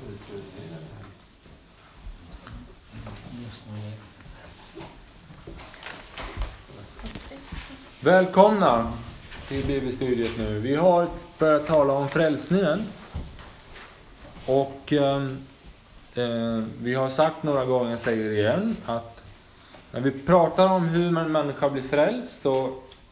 Välkomna till bibelstudiet nu. Vi har börjat tala om frälsningen. Och vi har sagt några gånger, jag säger det igen, att när vi pratar om hur man människa blir frälst, så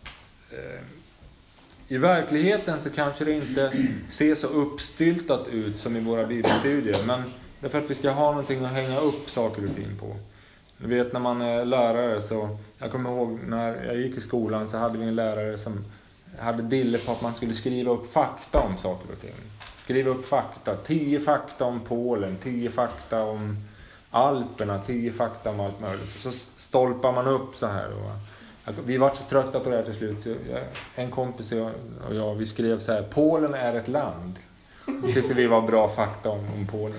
i verkligheten så kanske det inte ser så uppstyltat ut som i våra bibelstudier. Men det är för att vi ska ha någonting att hänga upp saker och ting på. Du vet, när man är lärare, så jag kommer ihåg när jag gick i skolan, så hade vi en lärare som hade dille på att man skulle skriva upp fakta om saker och ting. Skriva upp fakta, 10 fakta om Polen, 10 fakta om Alperna, 10 fakta om allt möjligt. Så stolpar man upp så här. Vi var så trötta på det här till slut. En kompis och jag, vi skrev så här: Polen är ett land. Det tyckte vi var bra fakta om Polen.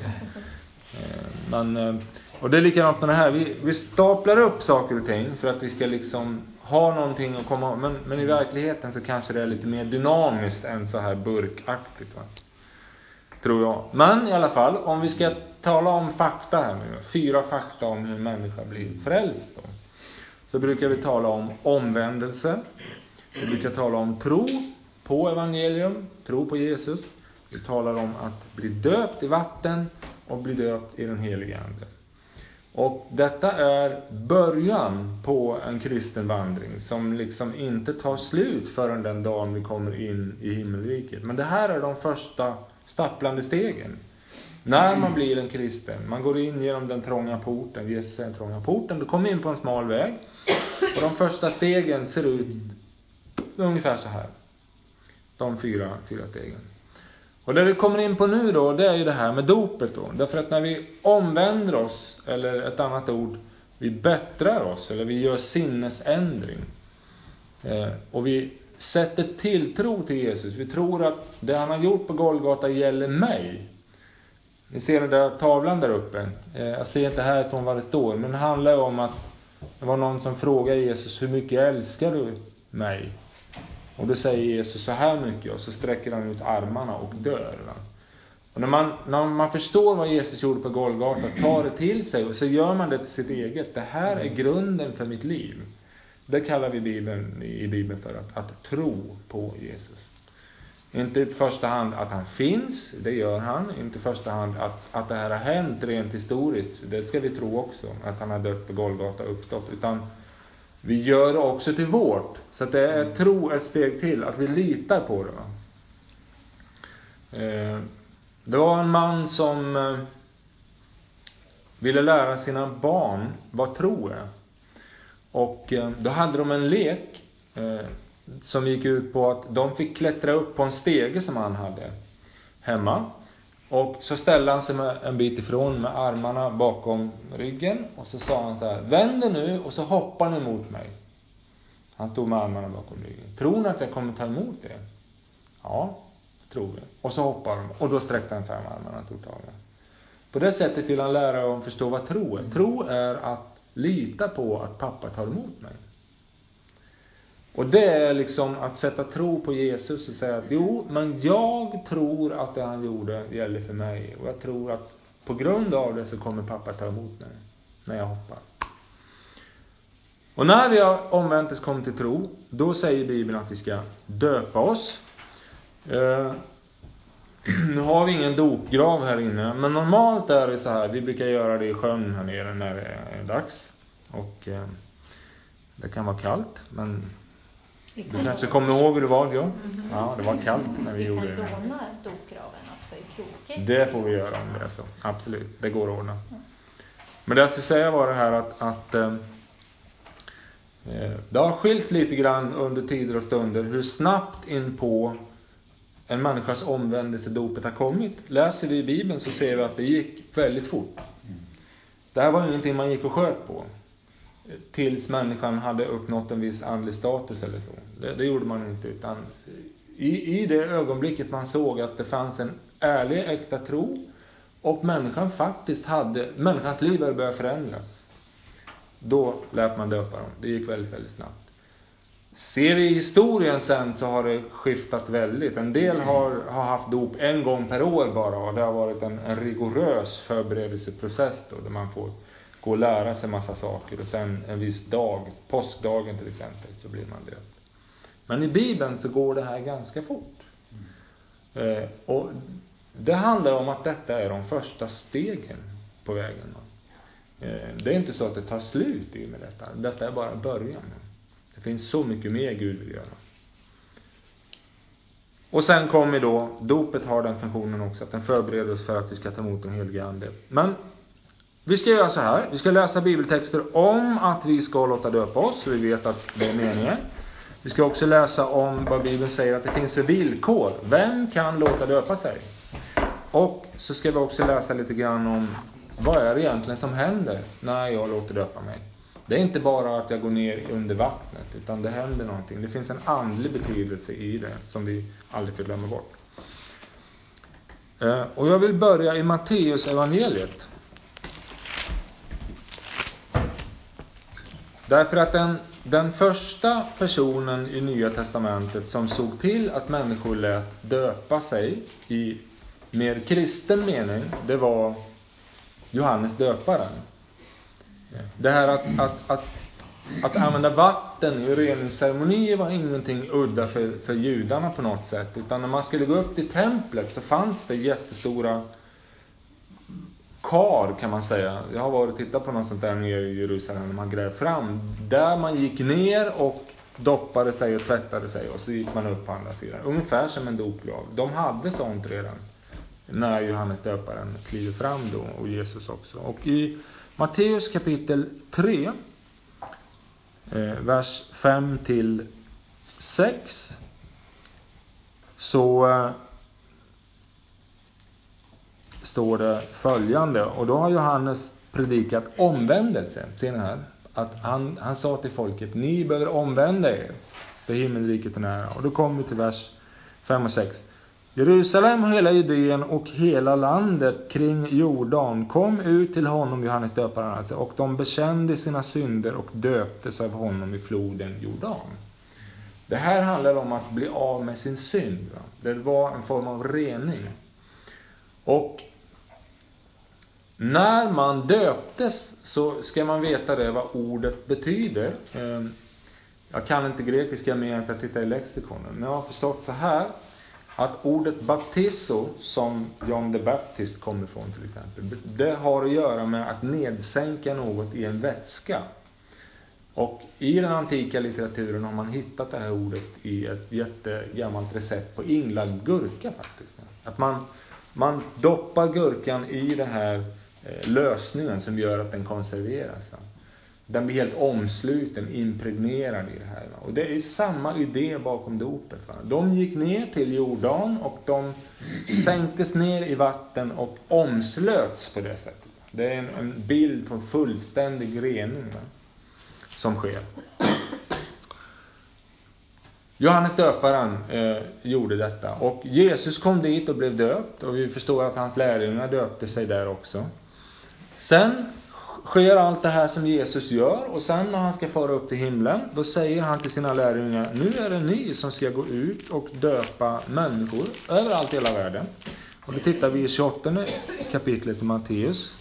Och det är likadant med det här. Vi staplar upp saker och ting för att vi ska liksom ha någonting att komma. Men i verkligheten så kanske det är lite mer dynamiskt än så här burkaktigt, va? Tror jag. Men i alla fall, om vi ska tala om fakta här nu. 4 fakta om hur människa blir frälst då. Så brukar vi tala om omvändelse. Vi brukar tala om tro på evangelium, tro på Jesus. Vi talar om att bli döpt i vatten och bli döpt i den helige ande. Och detta är början på en kristen vandring som liksom inte tar slut förrän den dagen vi kommer in i himmelriket. Men det här är de första stapplande stegen. När man blir en kristen, man går in genom den trånga porten, Jesus är den trånga porten, då kommer in på en smal väg. Och de första stegen ser ut ungefär så här. De 4 stegen. Och det vi kommer in på nu då, det är ju det här med dopet då. Därför att när vi omvänder oss, eller ett annat ord, vi bättrar oss, eller vi gör sinnesändring. Och vi sätter tilltro till Jesus. Vi tror att det han har gjort på Golgata gäller mig. Ni ser den där tavlan där uppe. Jag ser inte härifrån vad det står, men det handlar om att det var någon som frågade Jesus: hur mycket älskar du mig? Och då säger Jesus: så här mycket. Och så sträcker han ut armarna och dör. Va? Och när man förstår vad Jesus gjorde på Golgata, tar det till sig och så gör man det till sitt eget. Det här är grunden för mitt liv. Det kallar vi i Bibeln för att tro på Jesus. Inte i första hand att han finns, det gör han. Inte i första hand att det här har hänt rent historiskt. Det ska vi tro också, att han har dött på Golgata och uppstått. Utan vi gör det också till vårt. Så att det är tro ett steg till, att vi litar på det. Va? Det var en man som ville lära sina barn vad tro är. Och då hade de en lek som gick ut på att de fick klättra upp på en stege som han hade hemma. Och så ställde han sig en bit ifrån med armarna bakom ryggen. Och så sa han så här: vänd er nu och så hoppar ni mot mig. Han tog med armarna bakom ryggen. Tror ni att jag kommer ta emot det? Ja, tror jag. Och så hoppar de. Och då sträckte han fram armarna och tog tag. På det sättet vill han lära dem förstå vad tro är. Tro är att lita på att pappa tar emot mig. Och det är liksom att sätta tro på Jesus och säga att jo, men jag tror att det han gjorde gäller för mig. Och jag tror att på grund av det så kommer pappa ta emot mig när jag hoppar. Och när vi har omvänt oss kommit till tro, då säger Bibeln att vi ska döpa oss. Nu har vi ingen dopgrav här inne, men normalt är det så här. Vi brukar göra det i sjön här nere när det är dags. Och det kan vara kallt, men du kanske kommer ihåg hur det var, ja? Ja, det var kallt när vi gjorde det. Vi kan låna dopgraven också i Kroket. Det får vi göra om det är så. Absolut, det går att ordna. Men det jag ska säga var det här att det har skilt lite grann under tider och stunder hur snabbt in på en människas omvändelse dopet har kommit. Läser vi i Bibeln så ser vi att det gick väldigt fort. Det här var ingenting man gick och sköt på tills människan hade uppnått en viss andlig status eller så. Det gjorde man inte, utan i det ögonblicket man såg att det fanns en ärlig, äkta tro och människans liv började förändras. Då lät man döpa dem. Det gick väldigt, väldigt snabbt. Ser vi historien sen så har det skiftat väldigt. En del har haft dop en gång per år bara, och det har varit en rigorös förberedelseprocess då, där man får gå och lära sig massa saker, och sen en viss dag, påskdagen till exempel, så blir man döpt. Men i Bibeln så går det här ganska fort. Och det handlar om att detta är de första stegen på vägen. Det är inte så att det tar slut i med detta. Detta är bara början. Det finns så mycket mer Gud vill göra. Och sen kommer då, dopet har den funktionen också, att den förbereder oss för att vi ska ta emot den heliga ande. Men vi ska göra så här. Vi ska läsa bibeltexter om att vi ska låta döpa oss, så vi vet att det är meningen. Vi ska också läsa om vad Bibeln säger att det finns för villkor. Vem kan låta döpa sig? Och så ska vi också läsa lite grann om vad är det egentligen som händer när jag låter döpa mig. Det är inte bara att jag går ner under vattnet, utan det händer någonting. Det finns en andlig betydelse i det som vi aldrig får glömma bort. Och jag vill börja i Matteus evangeliet. Därför att den första personen i Nya testamentet som såg till att människor lät döpa sig i mer kristen mening, det var Johannes döparen. Det här att använda vatten i reningsceremonier var ingenting udda för judarna på något sätt. Utan när man skulle gå upp till templet så fanns det jättestora kar, kan man säga. Jag har varit och tittat på något sånt där nere i Jerusalem när man grävde fram. Där man gick ner och doppade sig och tvättade sig, och så gick man upp på andra sidan. Ungefär som en dopgrav. De hade sånt redan när Johannes döparen kliver fram då, och Jesus också. Och i Matteus kapitel 3, vers 5-6, så står det följande. Och då har Johannes predikat omvändelse. Ser ni här? Att han sa till folket: ni behöver omvända er, för himmelriket är nära. Och då kommer vi till vers 5 och 6. Jerusalem och hela Judeen och hela landet kring Jordan kom ut till honom, Johannes döparen alltså, och de bekände sina synder och döptes av honom i floden Jordan. Det här handlar om att bli av med sin synd. Va? Det var en form av rening. Och när man döptes så ska man veta det, vad ordet betyder. Jag kan inte grekiska mer än att jag tittar i lexikonen, men jag har förstått så här, att ordet baptizo, som John the Baptist kommer från till exempel, det har att göra med att nedsänka något i en vätska. Och i den antika litteraturen har man hittat det här ordet i ett jättegammalt recept på inlagd gurka faktiskt. Att man doppar gurkan i den här lösningen som gör att den konserveras. Den blir helt omsluten, impregnerad i det här. Och det är samma idé bakom dopet. De gick ner till Jordan och de sänktes ner i vatten och omslöts på det sättet. Det är en bild på fullständig rening som sker. Johannes döparen gjorde detta. Och Jesus kom dit och blev döpt. Och vi förstår att hans lärjungar döpte sig där också. Sen sker allt det här som Jesus gör, och sen när han ska fara upp till himlen, då säger han till sina lärjungar: nu är det ni som ska gå ut och döpa människor överallt i hela världen. Och då tittar vi i 28 kapitlet i Matteus.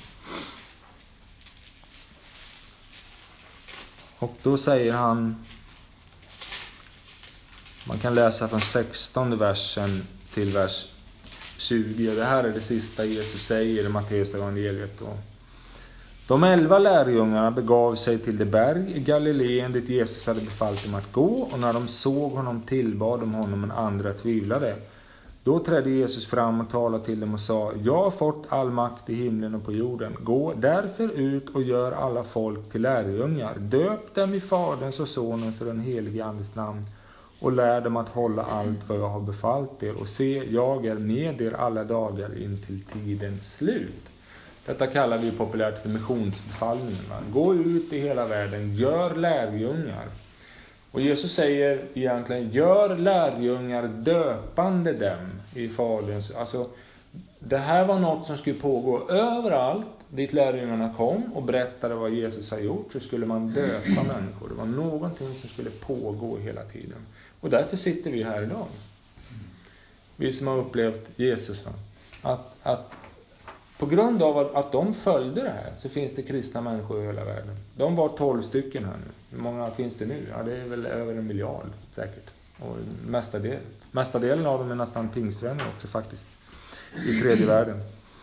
Och då säger han, man kan läsa från 16 versen till vers 20. Det här är det sista Jesus säger i Matteus evangeliet då. De 11 lärjungarna begav sig till det berg i Galileen dit Jesus hade befallt dem att gå, och när de såg honom tillbad de honom, men andra tvivlade. Då trädde Jesus fram och talade till dem och sa: jag har fått all makt i himlen och på jorden. Gå därför ut och gör alla folk till lärjungar. Döp dem i Faderns och Sonens och den helige Andes namn, och lär dem att hålla allt vad jag har befallt er. Och se, jag är med er alla dagar in till tidens slut. Detta kallar vi populärt för missionsbefallningen. Gå ut i hela världen, gör lärjungar. Och Jesus säger egentligen: gör lärjungar döpande dem i Faderns. Alltså det här var något som skulle pågå överallt dit lärjungarna kom och berättade vad Jesus har gjort, så skulle man döpa människor. Det var någonting som skulle pågå hela tiden. Och därför sitter vi här idag. Vi som har upplevt Jesus. Att på grund av att de följde det här så finns det kristna människor i hela världen. De var 12 stycken här nu. Hur många finns det nu? Ja, det är väl över 1 miljard säkert. Och mesta delen av dem är nästan pingstvänner också faktiskt. I tredje världen.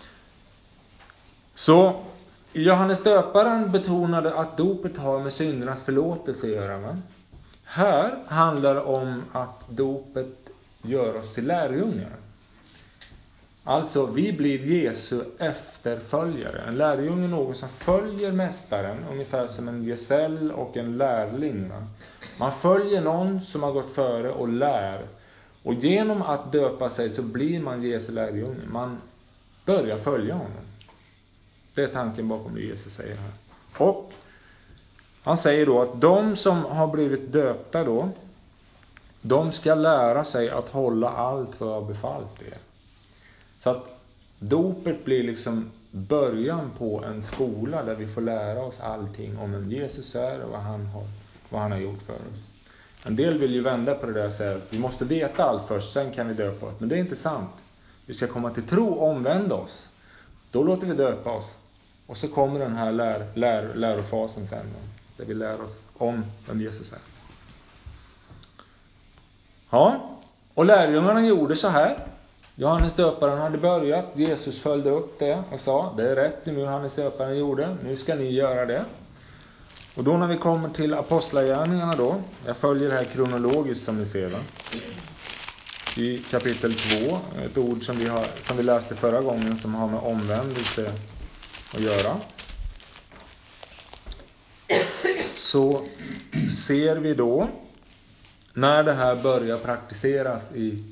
Så Johannes döparen betonade att dopet har med syndernas förlåtelse att göra. Va? Här handlar det om att dopet gör oss till lärjungar. Alltså vi blir Jesu efterföljare. En lärjunge är någon som följer mästaren, ungefär som en gesäll och en lärling. Va? Man följer någon som har gått före och lär. Och genom att döpa sig så blir man Jesu lärjunge. Man börjar följa honom. Det är tanken bakom det Jesus säger här. Och han säger då att de som har blivit döpta då, de ska lära sig att hålla allt vad jag befallt er. Så att dopet blir liksom början på en skola där vi får lära oss allting om vem Jesus är och vad han har gjort för oss. En del vill ju vända på det där och säga att vi måste veta allt först, sen kan vi döpa oss. Men det är inte sant. Vi ska komma till tro och omvända oss. Då låter vi döpa oss. Och så kommer den här lärofasen sen. Där vi lär oss om vem Jesus är. Ja, och lärjungarna gjorde så här. Johannes döparen hade börjat. Jesus följde upp det och sa, det är rätt det nu Johannes döparen gjorde. Nu ska ni göra det. Och då när vi kommer till apostlagärningarna då. Jag följer det här kronologiskt som ni ser. Va? I kapitel 2. Ett ord som vi läste förra gången som har med omvändelse att göra. Så ser vi då när det här börjar praktiseras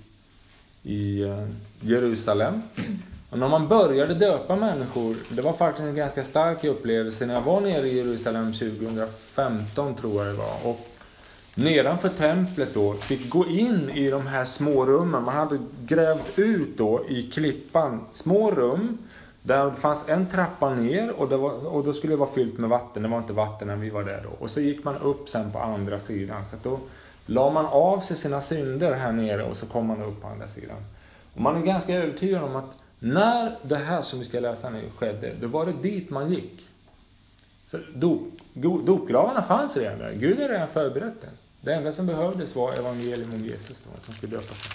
i Jerusalem. Och när man började döpa människor, det var faktiskt en ganska stark upplevelse när jag var nere i Jerusalem 2015 tror jag det var. Och nedanför templet då fick gå in i de här små rummen. Man hade grävt ut då i klippan små rum. Där det fanns en trappa ner och då skulle det vara fyllt med vatten. Det var inte vatten när vi var där då. Och så gick man upp sen på andra sidan. Så då la man av sig sina synder här nere och så kom man upp på andra sidan. Och man är ganska övertygad om att när det här som vi ska läsa nu skedde, då var det dit man gick. För dopgravarna fanns redan där. Gud är redan förberett den. Det enda som behövdes var evangelium om Jesus då, att de skulle döpa sig.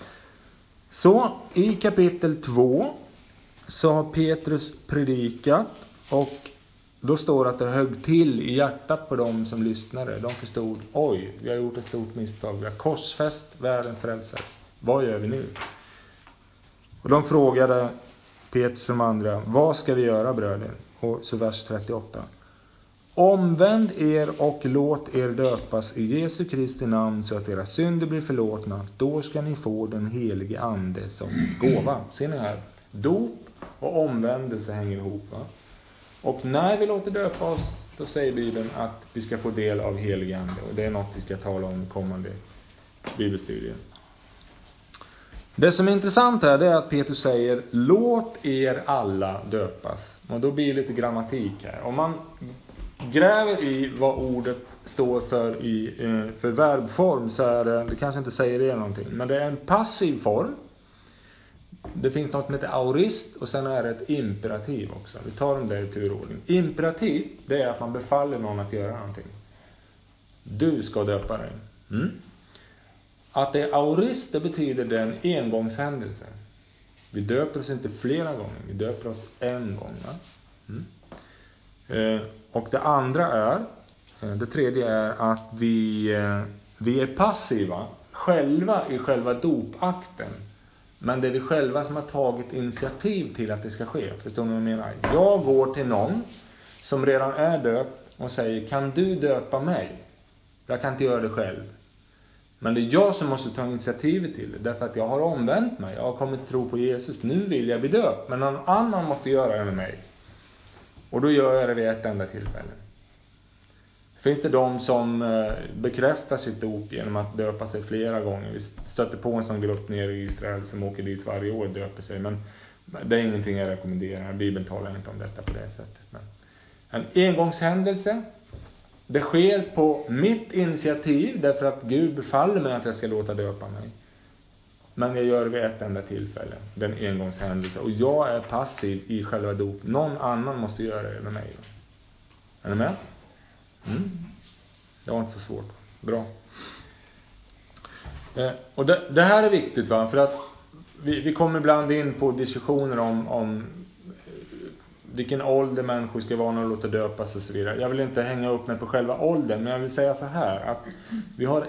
Så i kapitel 2 så har Petrus predikat och då står att det högg till i hjärtat på dem som lyssnade. De förstod, oj, vi har gjort ett stort misstag. Vi har korsfäst världen frälsare. Vad gör vi nu? Och de frågade Petrus och de andra, vad ska vi göra bröder? Och så vers 38. Omvänd er och låt er döpas i Jesu Kristi namn så att era synder blir förlåtna. Då ska ni få den helige ande som gåva. Ser ni här? Dop och omvändelse hänger ihop. Va? Och när vi låter döpa oss, då säger Bibeln att vi ska få del av helige ande. Och det är något vi ska tala om i kommande bibelstudier. Det som är intressant här är att Petrus säger, låt er alla döpas. Och då blir det lite grammatik här. Om man gräver i vad ordet står för verbform så är det kanske inte säger det någonting. Men det är en passiv form. Det finns något som heter aorist och sen är det ett imperativ också. Vi tar dem där i turordning. Imperativ, det är att man befaller någon att göra någonting. Du ska döpa dig. Att det är aorist, det betyder det en engångshändelse. Vi döper oss inte flera gånger. Vi döper oss en gång. Och det andra är, det tredje är att vi är passiva själva i själva dopakten. Men det är vi själva som har tagit initiativ till att det ska ske. Förstår ni vad jag menar? Jag går till någon som redan är döpt och säger, kan du döpa mig? Jag kan inte göra det själv. Men det är jag som måste ta initiativet till det. Därför att jag har omvänt mig. Jag har kommit tro på Jesus. Nu vill jag bli döpt. Men någon annan måste göra det med mig. Och då gör jag det vid ett enda tillfälle. Finns det de som bekräftar sitt dop genom att döpa sig flera gånger. Vi stöter på en sån grupp nere i Israel som åker dit varje år och döper sig. Men Det är ingenting jag rekommenderar. Bibeln talar inte om detta på det sättet. Men en engångshändelse. Det sker på mitt initiativ därför att Gud befaller mig att jag ska låta döpa mig. Men jag gör det vid ett enda tillfälle. Den engångshändelse. Och jag är passiv i själva dop. Någon annan måste göra det med mig. Är ni med? Det var inte så svårt. Bra. Och det här är viktigt, va? För att vi kommer ibland in på diskussioner om vilken ålder människor ska vara när de låter döpas och så vidare. Jag vill inte hänga upp mig på själva åldern, men jag vill säga så här att vi har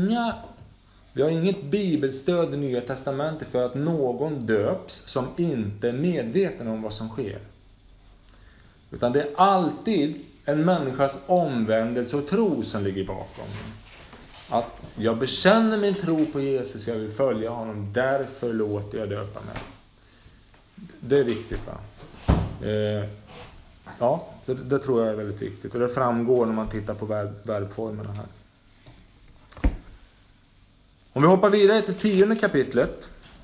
inget bibelstöd i Nya testamentet för att någon döps som inte är medveten om vad som sker. Utan det är alltid en människas omvändelse och tro som ligger bakom. Att jag bekänner min tro på Jesus, jag vill följa honom, därför låter jag döpa mig. Det är viktigt, va? Ja, det tror jag är väldigt viktigt. Och det framgår när man tittar på verbformerna här. Om vi hoppar vidare till 10:e kapitlet.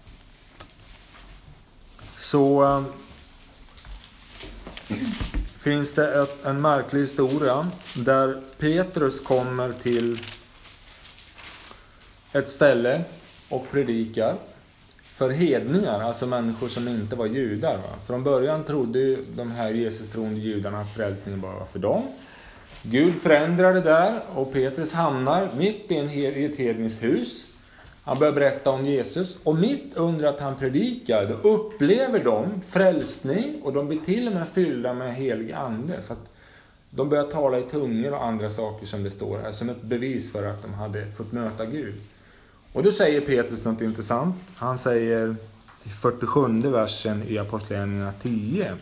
Så finns det en märklig historia där Petrus kommer till ett ställe och predikar för hedningar, alltså människor som inte var judar. Va? Från början trodde ju de här Jesus-troende judarna att frälsningen bara var för dem. Gud förändrade där och Petrus hamnar mitt i ett hedniskt hus. Han börjar berätta om Jesus och mitt under att han predikar då upplever de frälsning och de blir till och med fyllda med helig ande. För att de börjar tala i tungor och andra saker som det står här som ett bevis för att de hade fått möta Gud. Och då säger Petrus något intressant. Han säger i 47:e versen i Apostlagärningarna 10.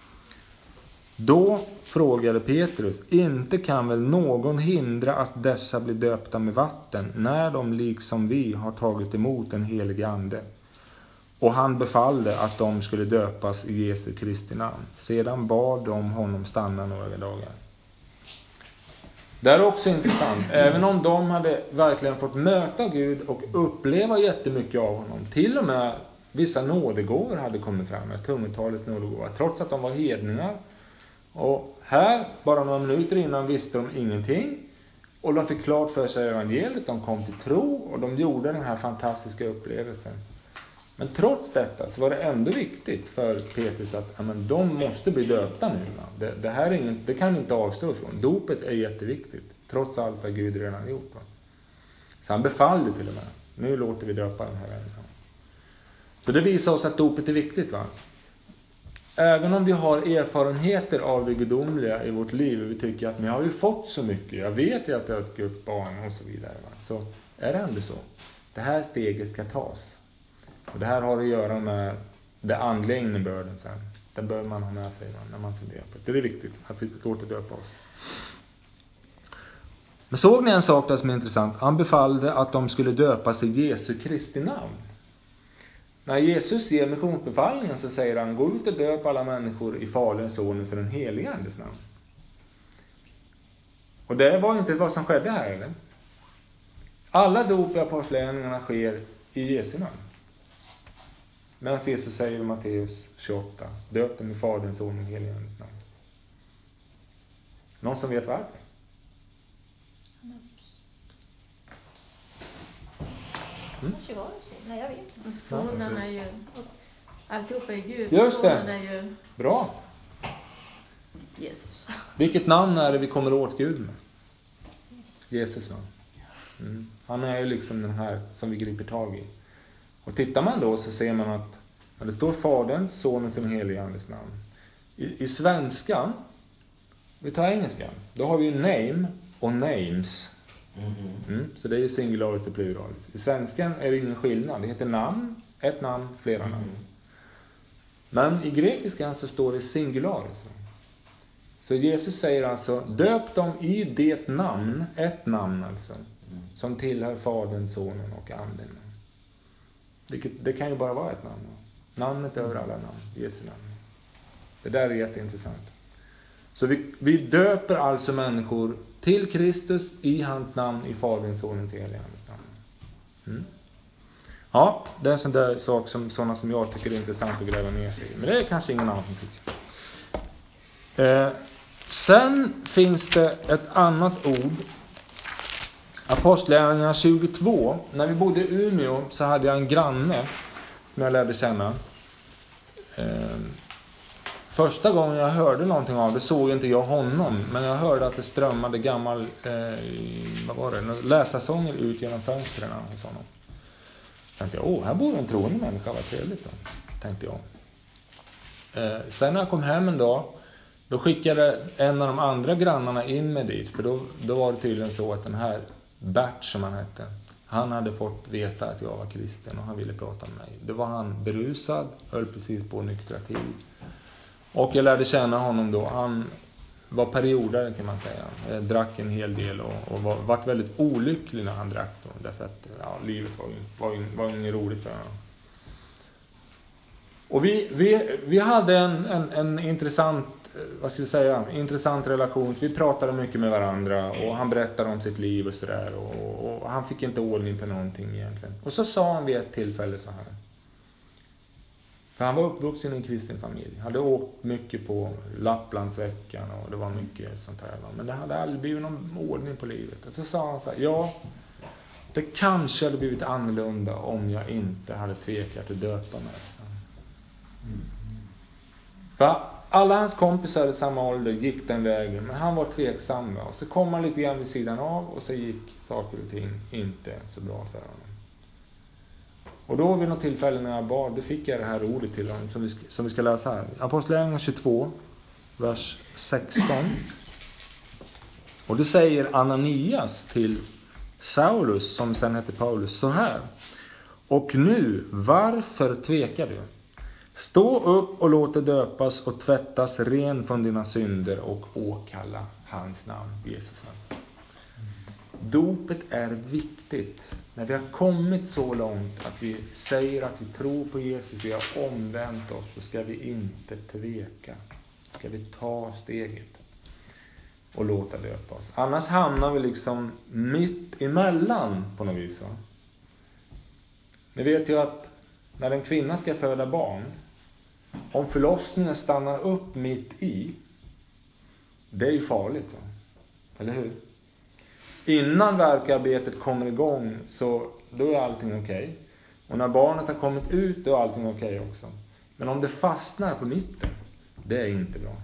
Då frågade Petrus, inte kan väl någon hindra att dessa blir döpta med vatten när de liksom vi har tagit emot en helig ande? Och han befallde att de skulle döpas i Jesu Kristi namn. Sedan bad de honom stanna några dagar. Det är också intressant. Även om de hade verkligen fått möta Gud och uppleva jättemycket av honom. Till och med vissa nådegåvor hade kommit fram. Ett tungotalet nådegåvor. Trots att de var hedningar. Och här, bara några minuter innan, visste de ingenting. Och de fick klart för sig evangeliet. De kom till tro och de gjorde den här fantastiska upplevelsen. Men trots detta så var det ändå viktigt för Petrus att de måste bli döpta nu. Det här är det kan inte avstå ifrån. Dopet är jätteviktigt. Trots allt vad Gud redan gjort. Va? Så han befallde till och med. Nu låter vi döpa den här vägen. Så det visar oss att dopet är viktigt, va? Även om vi har erfarenheter av det gudomliga i vårt liv och vi tycker att vi har ju fått så mycket. Jag vet ju att jag är ett Guds barn och så vidare. Va? Så är det ändå så. Det här steget ska tas. Och det här har att göra med det andliga innebörden sen. Det bör man ha med sig när man funderar på det. Det är viktigt att vi låter döpa oss. Men såg ni en sak där som är intressant? Han befallde att de skulle döpas i Jesu Kristi namn. När Jesus ger missionsbefallningen så säger han: gå ut och döp alla människor i Faderns, Sonens och den helige Andes namn. Och det var inte vad som skedde här, eller? Alla dop i apostlagärningarna sker i Jesu namn. Men Jesus säger i Matteus 28: döp dem i Faderns, Sonens och den helige Andes namn. Någon som vet varför? Kanske var det så. Nej, jag vet inte. Sonen är ju, alltihopa är Gud. Just det. Sonen är ju Bra. Jesus. Vilket namn är det vi kommer åt Gud med? Jesus namn. Han är ju liksom den här som vi griper tag i. Och tittar man då så ser man att när det står Faderns, Sonens och den helige Andes namn. I svenskan, vi tar engelskan, då har vi ju name och names. Så det är ju singularis och pluralis. I svenskan är det ingen skillnad. Det heter namn, ett namn, flera namn. Men i grekiskan så står det singularis. Så Jesus säger alltså: döp dem i det namn, ett namn alltså, som tillhör Fadern, Sonen och Anden. Det kan ju bara vara ett namn. Namnet över alla namn, Jesu namn. Det där är jätteintressant. Så vi döper alltså människor till Kristus i hans namn, i Faderns, Sonens och helige Andes namn. Ja, det är en sån där sak som sådana som jag tycker är intressant att gräva ner sig i. Men det är kanske ingen annan som tycker. Sen finns det ett annat ord. Apostlagärningarna 22. När vi bodde i Umeå så hade jag en granne som jag lärde känna. Första gången jag hörde någonting av det såg inte jag honom. Men jag hörde att det strömmade gammal läsarsånger ut genom fönstren hos honom. Tänkte jag, här bor en troende människa, vad trevligt då, tänkte jag. Sen när jag kom hem en dag, då skickade en av de andra grannarna in mig dit. För då var det tydligen så att den här Bert som han hette, han hade fått veta att jag var kristen och han ville prata med mig. Det var han berusad, höll precis på att nyktra till. Och jag lärde känna honom då. Han var periodare kan man säga. Drack en hel del och var väldigt olycklig när han drack då. Därför att livet var inget roligt för honom. Och vi hade en intressant, intressant relation. Vi pratade mycket med varandra och han berättade om sitt liv och sådär. Och han fick inte ordning på någonting egentligen. Och så sa han vid ett tillfälle så här. För han var uppvuxen i en kristen familj. Hade åkt mycket på Lapplandsveckan och det var mycket sånt här. Men det hade aldrig blivit någon ordning på livet. Och så sa han så här, det kanske hade blivit annorlunda om jag inte hade tvekat att döpa mig. För alla hans kompisar i samma ålder gick den vägen, men han var tveksam. Och så kom han lite grann vid sidan av och så gick saker och ting inte så bra för honom. Och då vid något tillfälle när jag bad, då fick jag det här ordet till honom som vi ska läsa här. Apostlagärningarna 22, vers 16. Och det säger Ananias till Saulus, som sen heter Paulus, så här. Och nu, varför tvekar du? Stå upp och låt dig döpas och tvättas ren från dina synder och åkalla hans namn, Jesus namn. Dopet är viktigt. När vi har kommit så långt att vi säger att vi tror på Jesus, vi har omvänt oss, så ska vi inte tveka. Ska vi ta steget och låta döpa oss. Annars hamnar vi liksom mitt emellan på något vis. Ni vet ju att när en kvinna ska föda barn, om förlossningen stannar upp mitt i, det är ju farligt. Eller hur? Innan verkarbetet kommer igång så då är allting okej. Och när barnet har kommit ut då är allting okej också. Men om det fastnar på mitten, det är inte bra.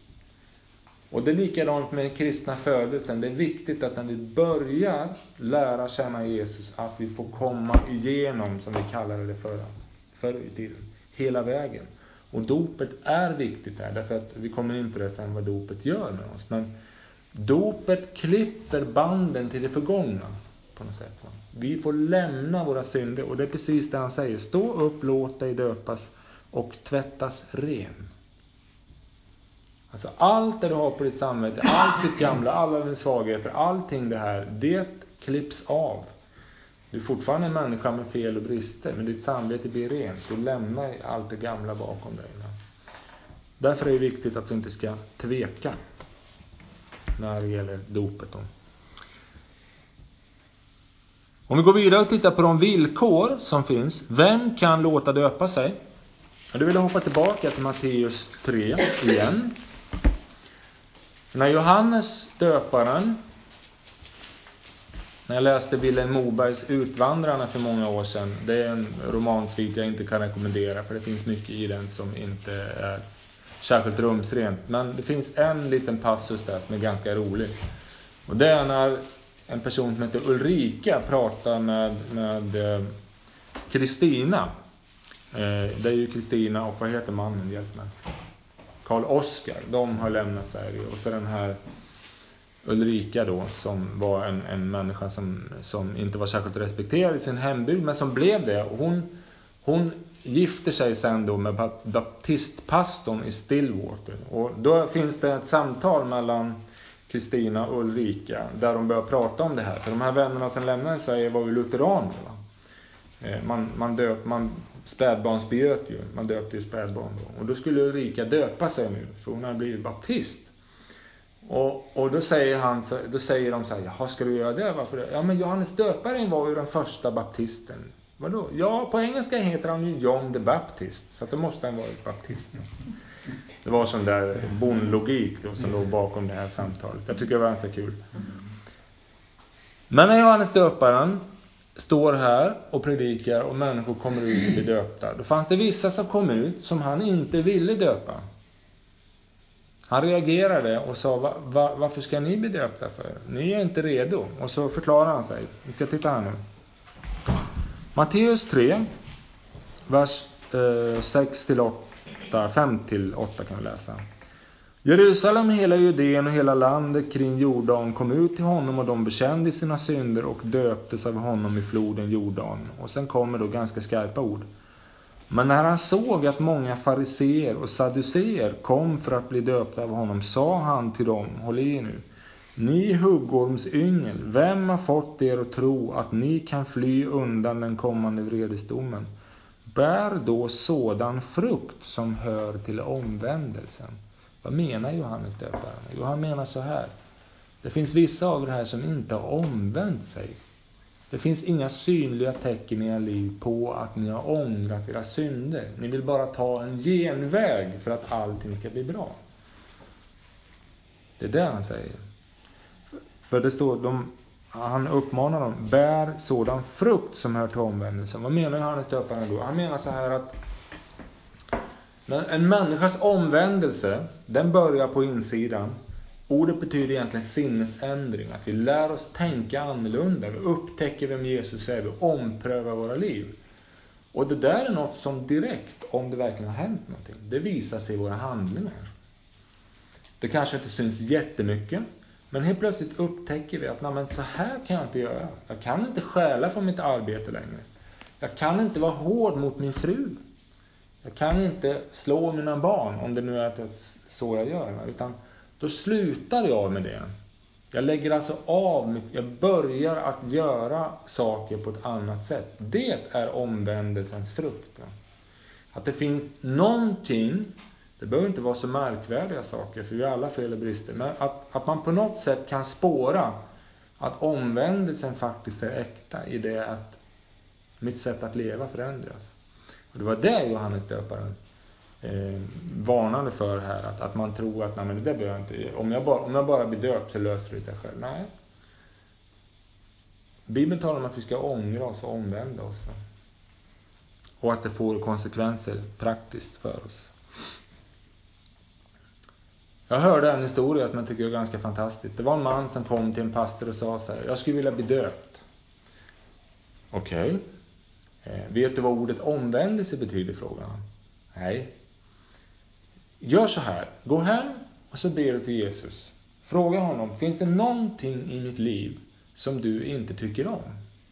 Och det är likadant med den kristna födelsen. Det är viktigt att när vi börjar lära känna Jesus, att vi får komma igenom, som vi kallade det förr i tiden, hela vägen. Och dopet är viktigt där, därför att vi kommer in på det sen vad dopet gör med oss. Men dopet klipper banden till det förgångna på något sätt. Vi får lämna våra synder, och det är precis det han säger. Stå upp, låt dig döpas och tvättas ren. Alltså allt det du har på ditt samvete, allt ditt gamla, alla dina svagheter, allting det här, det klipps av. Du är fortfarande en människa med fel och brister, men ditt samvete blir rent. Du lämnar allt det gamla bakom dig. Därför är det viktigt att du inte ska tveka när det gäller dopet. Om vi går vidare och tittar på de villkor som finns. Vem kan låta döpa sig? Du vill hoppa tillbaka till Matteus 3 igen. När Johannes döparen, när jag läste Vilhelm Mobergs Utvandrarna för många år sedan, det är en romansvit jag inte kan rekommendera, för det finns mycket i den som inte är särskilt rumsrent. Men det finns en liten passus där som är ganska rolig. Och det är när en person som heter Ulrika pratar med Kristina. Det är ju Kristina och vad heter mannen, hjälp mig. Karl Oskar, de har lämnat Sverige. Och så den här Ulrika då, som var en människa som inte var särskilt respekterad i sin hembygd, men som blev det. Och hon gifter sig sen då med baptistpastorn i Stillwater. Och då finns det ett samtal mellan Kristina och Ulrika där de börjar prata om det här. För de här vännerna som lämnade Sverige var ju lutheraner. Man spädbarnsbegöt ju. Man döpte ju spädbarn då. Och då skulle Ulrika döpa sig nu, för hon hade blivit baptist. Och då säger de så här, jaha, ska du göra det? Varför det? Ja, men Johannes döparen var ju den första baptisten Vadå? Ja, på engelska heter han ju John the Baptist. Så att då måste han vara ett baptist. Det var sån där bondlogik då, som låg bakom det här samtalet. Jag tycker det var ganska kul. Men när Johannes döparen står här och predikar och människor kommer ut och blir döpta, då fanns det vissa som kom ut som han inte ville döpa. Han reagerade och sa, varför ska ni bli döpta för? Ni är inte redo. Och så förklarar han sig. Vi ska titta här nu. Matteus 3, vers 6-8, 5-8 kan vi läsa. Jerusalem, hela Judeen och hela landet kring Jordan kom ut till honom och de bekände sina synder och döptes av honom i floden Jordan. Och sen kommer då ganska skarpa ord. Men när han såg att många fariseer och sadduceer kom för att bli döpta av honom, sa han till dem, håll i nu. Ni huggormsyngel, vem har fått er att tro att ni kan fly undan den kommande vredesdomen? Bär då sådan frukt som hör till omvändelsen. Vad menar Johannes döparen? Jo, han menar så här. Det finns vissa av er här som inte har omvänt sig. Det finns inga synliga tecken i era liv på att ni har ångrat era synder. Ni vill bara ta en genväg för att allting ska bli bra. Det är det han säger. För det står, han uppmanar dem, bär sådan frukt som hör till omvändelsen. Vad menar Johannes döparen då? Han menar så här att en människas omvändelse, den börjar på insidan. Ordet betyder egentligen sinnesändring. Att vi lär oss tänka annorlunda. Vi upptäcker vem Jesus är. Vi omprövar våra liv. Och det där är något som direkt, om det verkligen har hänt någonting, det visar sig i våra handlingar. Det kanske inte syns jättemycket. Men helt plötsligt upptäcker vi att men så här kan jag inte göra. Jag kan inte stjäla från mitt arbete längre. Jag kan inte vara hård mot min fru. Jag kan inte slå mina barn, om det nu är så jag gör. Utan då slutar jag med det. Jag lägger alltså av, jag börjar att göra saker på ett annat sätt. Det är omvändelsens frukt. Att det finns någonting, det behöver inte vara så märkvärdiga saker, för vi har alla fel och brister. Men att man på något sätt kan spåra att omvändelsen faktiskt är äkta i det att mitt sätt att leva förändras. Och det var det Johannes döparen varnade för här, att man tror att nej, men det där behöver inte, om jag bara blir döpt så löser det sig själv. Nej. Bibeln talar om att vi ska ångra oss och omvända oss. Och att det får konsekvenser praktiskt för oss. Jag hörde en historia att man tycker är ganska fantastiskt. Det var en man som kom till en pastor och sa så här: jag skulle vilja bli döpt. Okej. Vet du vad ordet omvändelse betyder, frågan? Nej. Gör så här. Gå hem och så ber du till Jesus. Fråga honom, finns det någonting i mitt liv som du inte tycker om?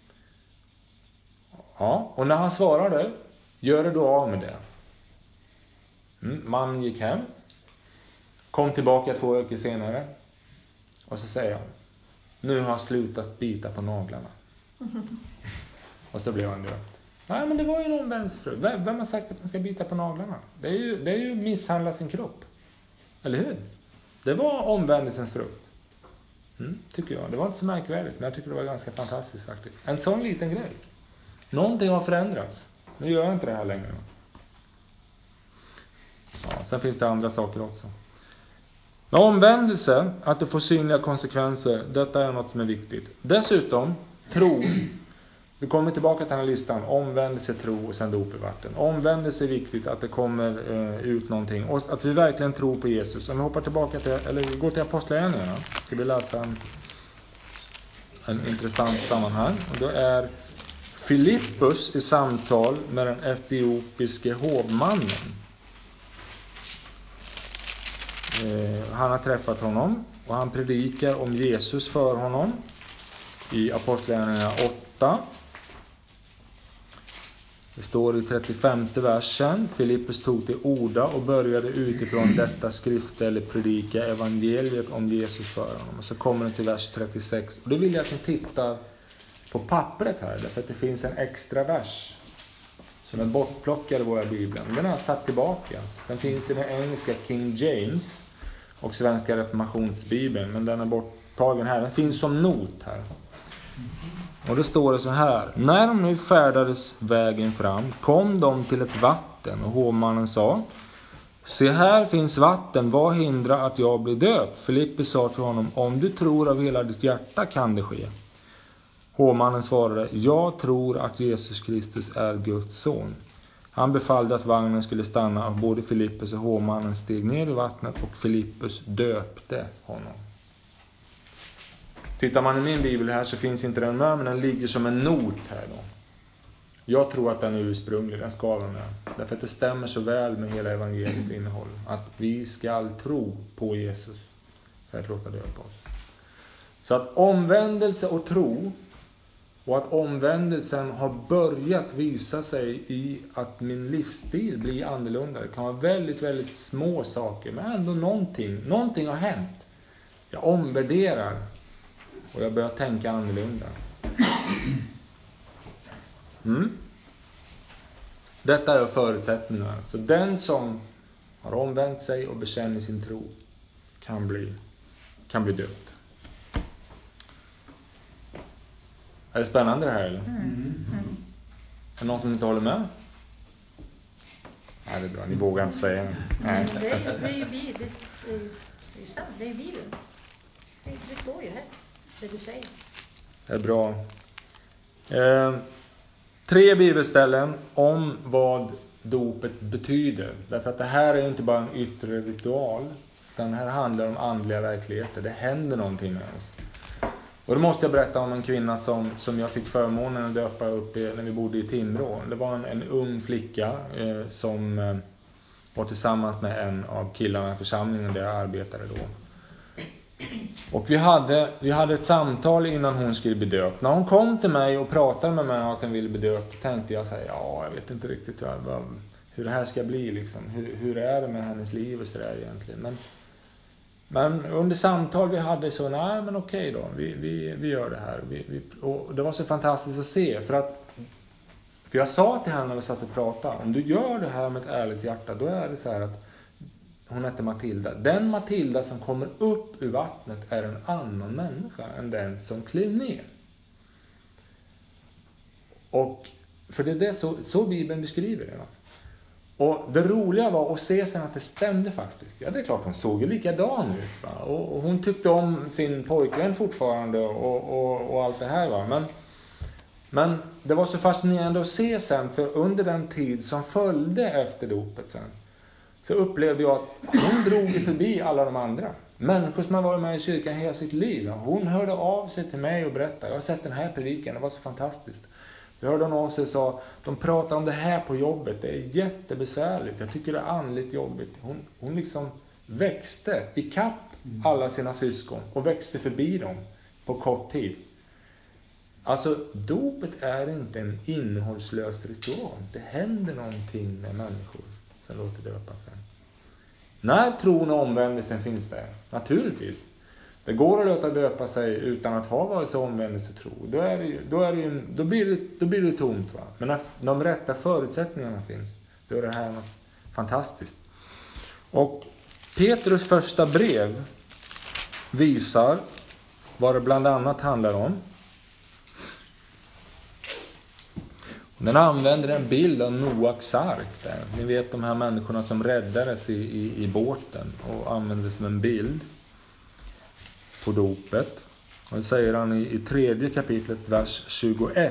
Ja, och när han svarade, gör det då av med det. Mannen gick hem. Kom tillbaka 2 veckor senare. Och så säger han, nu har jag slutat bita på naglarna. Och så blev han döpt. Nej, men det var ju en omvändelsefrukt. Vem har sagt att man ska bita på naglarna? Det är ju misshandla sin kropp. Eller hur? Det var omvändelsens frukt. Tycker jag. Det var inte så märkvärdigt, men jag tycker det var ganska fantastiskt faktiskt. En sån liten grej. Någonting har förändrats. Nu gör jag inte det här längre. Ja, sen finns det andra saker också. Men omvändelse, att det får synliga konsekvenser, detta är något som är viktigt. Dessutom, tro. Vi kommer tillbaka till den här listan. Omvändelse, tro och sen dop i vatten. Omvändelse är viktigt, att det kommer ut någonting. Och att vi verkligen tror på Jesus. Om vi hoppar tillbaka till, eller går till Apostlagärningarna, ska vi läsa en intressant sammanhang. Och då är Filippus i samtal med den etiopiske hovmannen. Han har träffat honom och han predikar om Jesus för honom i Apostlagärningarna 8. Det står i 35:e versen: Filippus tog till orda och började utifrån detta skriftställe predika evangeliet om Jesus för honom. Och så kommer det till vers 36. Och då vill jag att ni tittar på pappret här, därför att det finns en extra vers som är bortplockad i våra biblar. Den har jag satt tillbaka. Den finns i den engelska King James och svenska reformationsbibeln, men den är borttagen här. Den finns som not här. Och då står det så här: när de nu färdades vägen fram kom de till ett vatten, och hovmannen sa: se, här finns vatten, vad hindrar att jag blir döpt? Filippus sa till honom: om du tror av hela ditt hjärta kan det ske. Hovmannen svarade: jag tror att Jesus Kristus är Guds son. Han befallde att vagnen skulle stanna, och både Filippus och hovmannen steg ner i vattnet, och Filippus döpte honom. Tittar man i min bibel här så finns inte den med, men den ligger som en not här då. Jag tror att den är ursprunglig, den ska vara med. Därför att det stämmer så väl med hela evangeliets innehåll. Att vi ska tro på Jesus för att låta döpa oss. Så att omvändelse och tro, och att omvändelsen har börjat visa sig i att min livsstil blir annorlunda. Det kan vara väldigt, väldigt små saker, men ändå någonting har hänt. Jag omvärderar och jag börjar tänka annorlunda. Detta är förutsättningar. Så den som har omvänt sig och bekänner sin tro kan bli döpt. Är det spännande det här eller? Är det någon som inte håller med? Nej, det är bra. Ni vågar inte säga. Nej. Det är ju Bibeln. Det är sant, det är Bibeln. Det står ju här, det du säger. Det är bra. 3 bibelställen om vad dopet betyder. Därför att det här är inte bara en yttre ritual, utan det här handlar om andliga verkligheter. Det händer någonting med oss. Och då måste jag berätta om en kvinna som jag fick förmånen att döpa upp när vi bodde i Timrå. Det var en ung flicka som var tillsammans med en av killarna i församlingen där jag arbetade då. Och vi hade ett samtal innan hon skulle bli döpt. När hon kom till mig och pratade med mig att hon ville bli döpt, tänkte jag säga: ja, jag vet inte riktigt hur det här ska bli liksom. Hur är det med hennes liv och sådär egentligen. Men under samtal vi hade så, nej men okej då, vi gör det här. Och det var så fantastiskt att se, för jag sa till henne när vi satt och pratade: om du gör det här med ett ärligt hjärta, då är det så här att hon hette Matilda. Den Matilda som kommer upp ur vattnet är en annan människa än den som klev ner. Och för det är det så Bibeln beskriver det. Och det roliga var att se sen att det stämde faktiskt. Ja, det är klart hon såg ju likadan ut, va? Och hon tyckte om sin pojkvän fortfarande och allt det här, va? Men det var så fascinerande att se sen, för under den tid som följde efter dopet sen, så upplevde jag att hon drog förbi alla de andra. Människor som har varit med i kyrkan hela sitt liv. Hon hörde av sig till mig och berättade: jag har sett den här predikan, det var så fantastiskt. Så hörde hon av sig och sa: de pratar om det här på jobbet, det är jättebesvärligt, jag tycker det är andligt jobbigt. Hon liksom växte i kapp alla sina syskon och växte förbi dem på kort tid. Alltså, dopet är inte en innehållslös ritual. Det händer någonting med människor som låter döpa sig. När tron och omvändelsen finns där, naturligtvis. Det går att låta döpa sig utan att ha vare sig omvändelse tro. Då blir det tomt, va? Men när de rätta förutsättningarna finns, då är det här något fantastiskt. Och Petrus första brev visar vad det bland annat handlar om. Den använder en bild av Noaks ark där. Ni vet de här människorna som räddades i båten, och använder som en bild på dopet. Och det säger han i 3:e kapitlet, vers 21.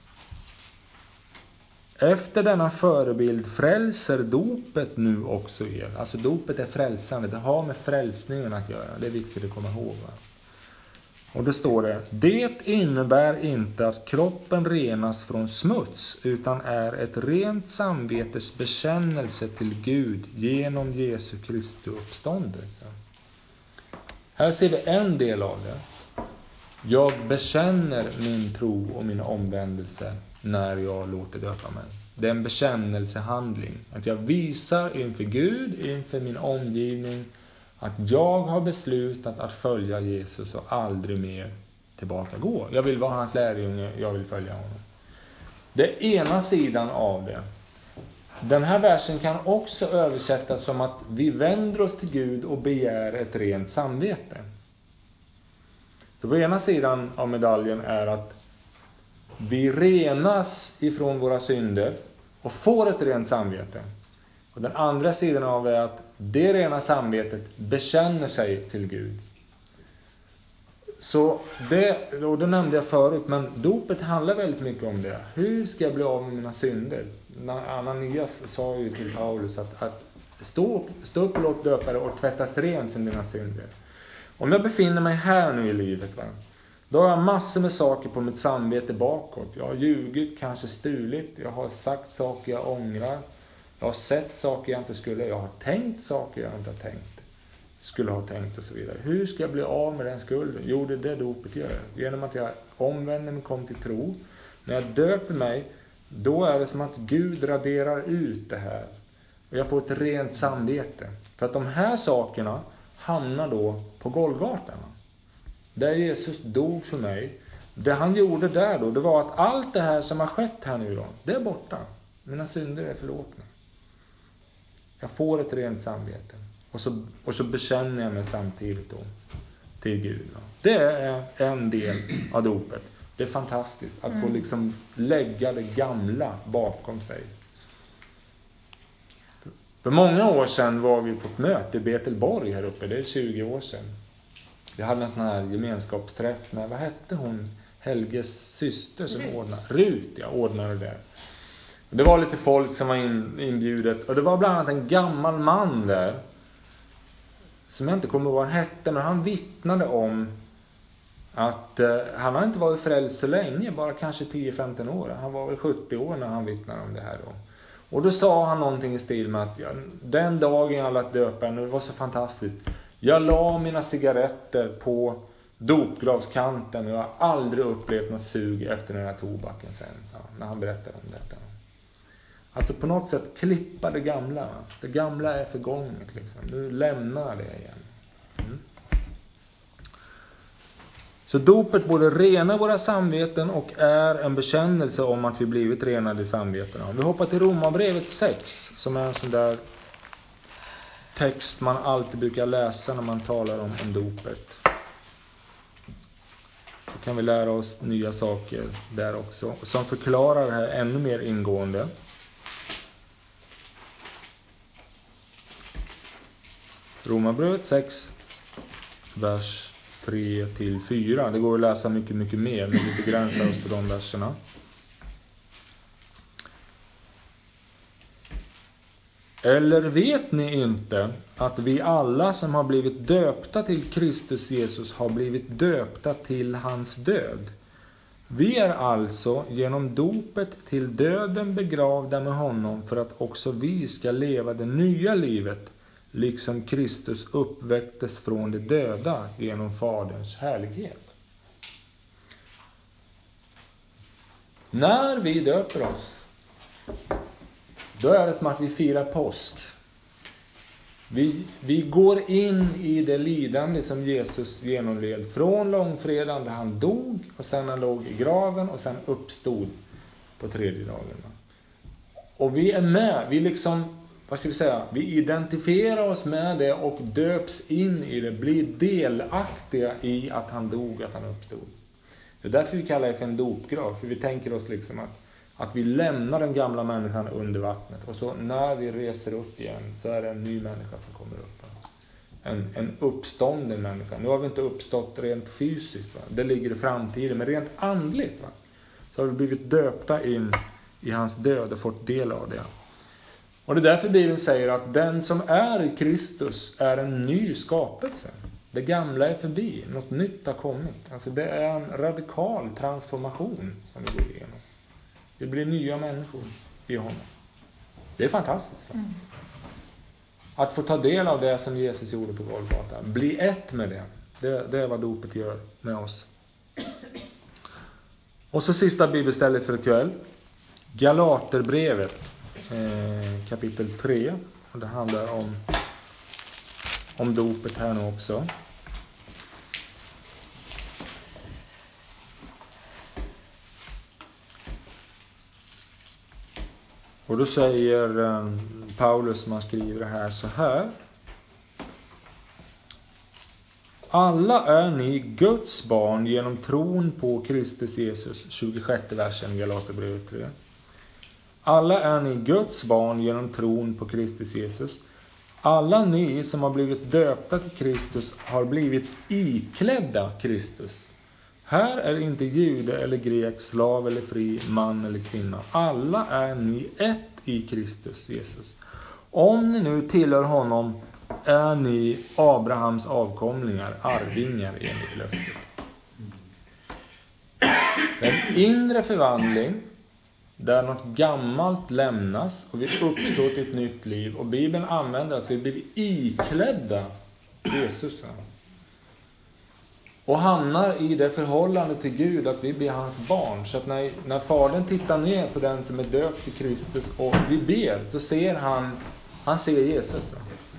Efter denna förebild frälser dopet nu också er. Alltså dopet är frälsande, det har med frälsningen att göra. Det är viktigt att komma ihåg, va? Och då står det: det innebär inte att kroppen renas från smuts, utan är ett rent samvetes bekännelse till Gud genom Jesu Kristi uppståndelse. Här ser vi en del av det. Jag bekänner min tro och min omvändelse när jag låter döpa mig. Det är en bekännelsehandling. Att jag visar inför Gud, inför min omgivning, att jag har beslutat att följa Jesus och aldrig mer tillbaka gå. Jag vill vara hans lärjunge, jag vill följa honom. Det är ena sidan av det. Den här versen kan också översättas som att vi vänder oss till Gud och begär ett rent samvete. Så på ena sidan av medaljen är att vi renas ifrån våra synder och får ett rent samvete. Och den andra sidan av det är att det rena samvetet bekänner sig till Gud. Så det, och det nämnde jag förut, men dopet handlar väldigt mycket om det. Hur ska jag bli av med mina synder? Ananias sa ju till Paulus att stå upp och låt döpare och tvättas rent från dina synder. Om jag befinner mig här nu i livet, då har jag massor med saker på mitt samvete bakåt. Jag har ljugit, kanske stulit, jag har sagt saker jag ångrar. Jag har sett saker jag inte skulle, jag har tänkt saker jag inte har tänkt. Skulle ha tänkt och så vidare. Hur ska jag bli av med den skulden? Jo, det är det dopet gör. Genom att jag omvänder mig och kommer till tro. När jag döper mig, då är det som att Gud raderar ut det här. Och jag får ett rent samvete. För att de här sakerna hamnar då på Golgata. Där Jesus dog för mig. Det han gjorde där då, det var att allt det här som har skett här nu då, det är borta. Mina synder är förlåtna. Jag får ett rent samvete. Och så bekänner jag mig samtidigt då till Gud. Det är en del av dopet. Det är fantastiskt att få liksom lägga det gamla bakom sig. För många år sedan var vi på ett möte i Betelborg här uppe. Det är 20 år sedan. Vi hade en sån här gemenskapsträff med, vad hette hon? Helges syster som ordnade. Rut, ordnade det. Det var lite folk som var inbjudet. Och det var bland annat en gammal man där. Som jag inte kommer ihåg vad han hette. Men han vittnade om att han har inte varit frälst så länge. Bara kanske 10-15 år. Han var väl 70 år när han vittnade om det här då. Och då sa han någonting i stil med att den dagen jag lät döpa henne, det var så fantastiskt. Jag la mina cigaretter på dopgravskanten och jag har aldrig upplevt något sug efter den här tobaken sen. När han berättade om detta. Alltså på något sätt klippa det gamla. Det gamla är förgånget liksom. Nu lämnar det igen. Så dopet både renar våra samveten och är en bekännelse om att vi blivit renade i samvetena. Vi hoppar till Romarbrevet 6 som är en sån där text man alltid brukar läsa när man talar om dopet. Så kan vi lära oss nya saker där också. Som förklarar det här ännu mer ingående. Romarbrevet 6, vers 3-4. Det går att läsa mycket, mycket mer, men vi begränsar oss till de verserna. Eller vet ni inte att vi alla som har blivit döpta till Kristus Jesus har blivit döpta till hans död? Vi är alltså genom dopet till döden begravda med honom för att också vi ska leva det nya livet, liksom Kristus uppväcktes från de döda genom Faderns härlighet. När vi döper oss, då är det som att vi firar påsk. Vi går in i det lidande som Jesus genomled från långfredagen där han dog och sen han låg i graven och sen uppstod på tredje dagen. Och vi är med, vi liksom, vad ska vi säga, vi identifierar oss med det och döps in i det, blir delaktiga i att han dog, att han uppstod. Det är därför vi kallar det för en dopgrav, för vi tänker oss liksom att vi lämnar den gamla människan under vattnet. Och så när vi reser upp igen så är det en ny människa som kommer upp. En uppstånden människa. Nu har vi inte uppstått rent fysiskt. Det ligger i framtiden. Men rent andligt så har vi blivit döpta in i hans död och fått del av det. Och det är därför Bibeln säger att den som är i Kristus är en ny skapelse. Det gamla är förbi. Något nytt har kommit. Alltså det är en radikal transformation som vi går igenom. Vi blir nya människor i honom. Det är fantastiskt. Att få ta del av det som Jesus gjorde på Golgata. Bli ett med det. Det är vad dopet gör med oss. Och så sista bibelstället för ikväll. Galaterbrevet. Kapitel 3. Och det handlar om dopet här nu också. Och då säger Paulus, man skriver det här så här. Alla är ni Guds barn genom tron på Kristus Jesus. 26 versen Galaterbrevet 3. Alla är ni Guds barn genom tron på Kristus Jesus. Alla ni som har blivit döpta till Kristus har blivit iklädda Kristus. Här är inte jude eller grek, slav eller fri, man eller kvinna. Alla är ni ett i Kristus Jesus. Om ni nu tillhör honom är ni Abrahams avkomlingar, arvingar enligt löftet. En inre förvandling där något gammalt lämnas och vi uppstår till ett nytt liv. Och Bibeln använder att vi blir iklädda Jesus. Och hamnar i det förhållande till Gud att vi blir hans barn. Så att när fadern tittar ner på den som är döpt till Kristus och vi ber, så ser han ser Jesus.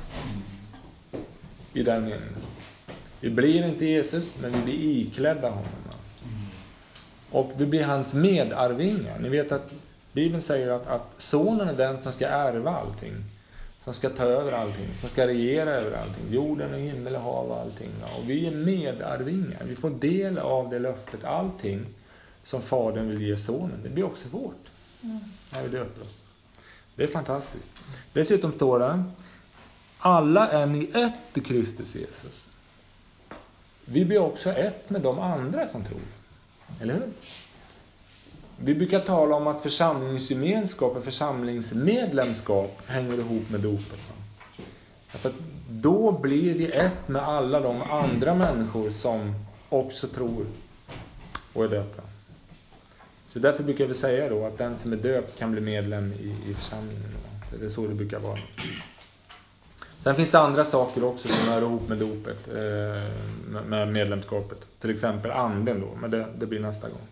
I den meningen. Vi blir inte Jesus, men vi blir iklädda honom. Och vi blir hans medarvingar. Ni vet att Bibeln säger att sonen är den som ska ärva allting. Som ska ta över allting. Som ska regera över allting. Jorden och himmel och hav och allting. Och vi är medarvingar. Vi får del av det löftet. Allting som fadern vill ge sonen. Det blir också vårt. När vi döper oss. Det är fantastiskt. Dessutom står det: alla är ni ett i Kristus Jesus. Vi blir också ett med de andra som tror. Eller hur? Vi brukar tala om att församlingsgemenskap och församlingsmedlemskap hänger ihop med dopet. För då blir vi ett med alla de andra människor som också tror och är döpta. Så därför brukar vi säga då att den som är döpt kan bli medlem i församlingen. Det är så det brukar vara. Sen finns det andra saker också som hör ihop med dopet, med medlemskapet. Till exempel anden då, men det blir nästa gång.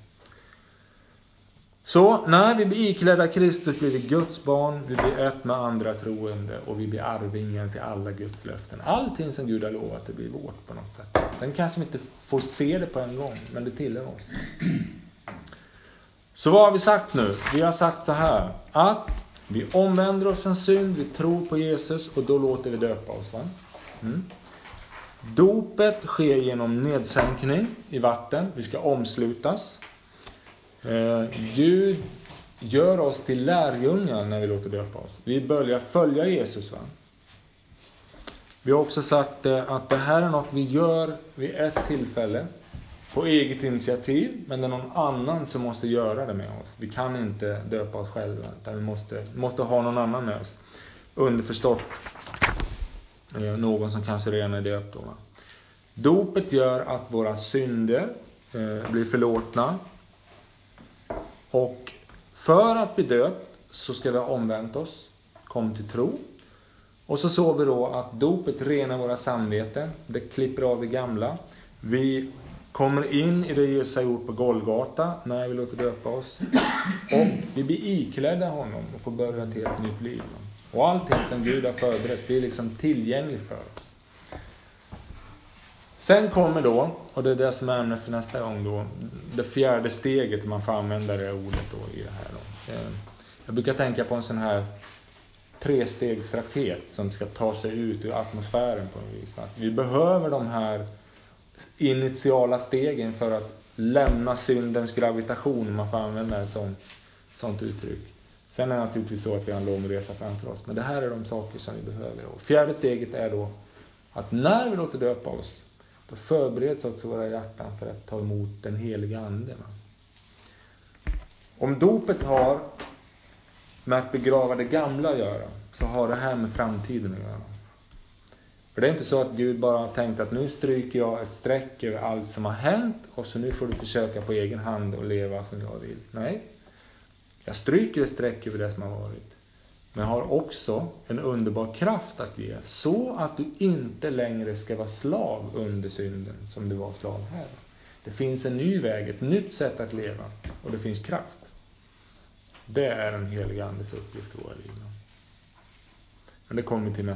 Så när vi blir iklädda Kristus blir vi Guds barn, vi blir ett med andra troende och vi blir arvingar till alla Guds löften. Allting som Gud har lovat, det blir vårt på något sätt. Sen kanske vi inte får se det på en gång, men det tillhör oss. Så vad har vi sagt nu? Vi har sagt så här, att vi omvänder oss från synd, vi tror på Jesus och då låter vi döpa oss. Va? Dopet sker genom nedsänkning i vatten. Vi ska omslutas. Gud gör oss till lärjungar när vi låter döpa oss. Vi börjar följa Jesus. Va? Vi har också sagt att det här är något vi gör vid ett tillfälle. På eget initiativ, men det är någon annan som måste göra det med oss. Vi kan inte döpa oss själva, utan vi måste ha någon annan med oss. Underförstått. Någon som kanske redan är döpt då. Dopet gör att våra synder blir förlåtna. Och för att bli döpt så ska vi ha omvänt oss. Kom till tro. Och så såg vi då att dopet renar våra samveten. Det klipper av det gamla. Vi kommer in i det Jesus har gjort på Golgata när vi låter döpa oss. Och vi blir iklädda honom och får börja till ett nytt liv. Och allting som Gud har förberett blir liksom tillgängligt för oss. Sen kommer då, och det är det som är ämnet för nästa gång då, det fjärde steget, man får använda det ordet då i det här då. Jag brukar tänka på en sån här 3-stegsraket som ska ta sig ut ur atmosfären på något vis. Vi behöver de här initiala stegen för att lämna syndens gravitation, om man får använda ett sånt uttryck. Sen är det naturligtvis så att vi har en lång resa framför oss, men det här är de saker som vi behöver. Och fjärde steget är då att när vi låter döpa oss, då förbereds också våra hjärtan för att ta emot den heliga anden. Om dopet har med att begrava det gamla att göra, så har det här med framtiden att göra. För det är inte så att Gud bara har tänkt att nu stryker jag ett streck över allt som har hänt och så nu får du försöka på egen hand och leva som jag vill. Nej, jag stryker ett streck över det som har varit. Men jag har också en underbar kraft att ge, så att du inte längre ska vara slav under synden som du var slav här. Det finns en ny väg, ett nytt sätt att leva, och det finns kraft. Det är en helig andes uppgift i våra liv. Men det kommer till